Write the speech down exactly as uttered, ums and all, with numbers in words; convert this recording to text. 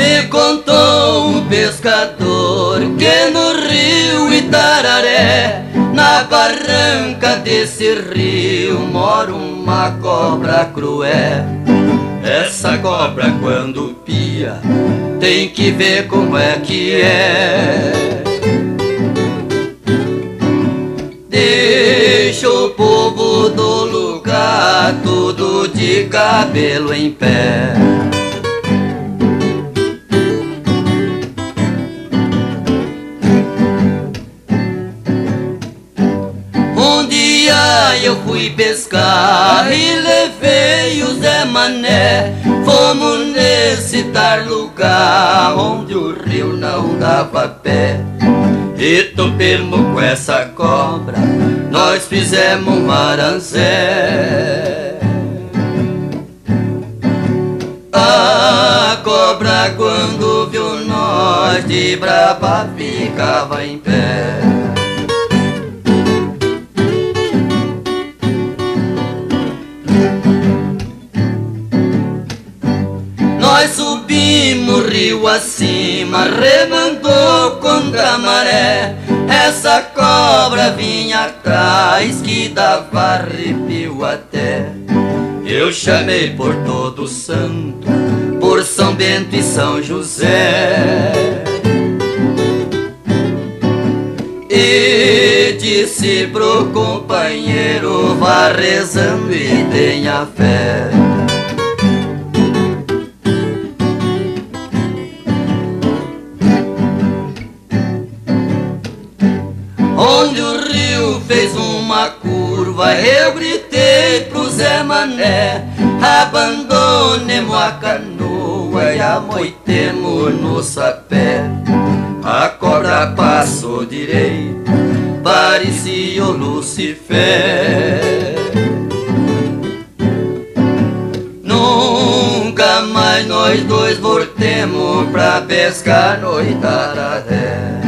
Me contou um pescador que no rio Itararé, na barranca desse rio, mora uma cobra cruel. Essa cobra quando pia, tem que ver como é que é. Deixa o povo do lugar tudo de cabelo em pé. Um dia eu fui pescar e levei o Zé Mané. Fomos nesse tal lugar onde o rio não dava pé. E topemos com essa cobra, nós fizemos um aranzé. A cobra quando viu nós, de brava ficava em pé. Nós subimos rio acima, remandou contra a maré. Essa cobra vinha atrás que dava arrepio até. Eu chamei por todo santo, por São Bento e São José, e disse pro companheiro: vá rezando e tenha fé. Onde o rio fez uma curva, eu gritei pro Zé Mané: abandonemos a canoa e amoitemos no sapé. A cobra passou direito, parecia o Lucifer. Nunca mais nós dois voltemos pra pescar no Itararé.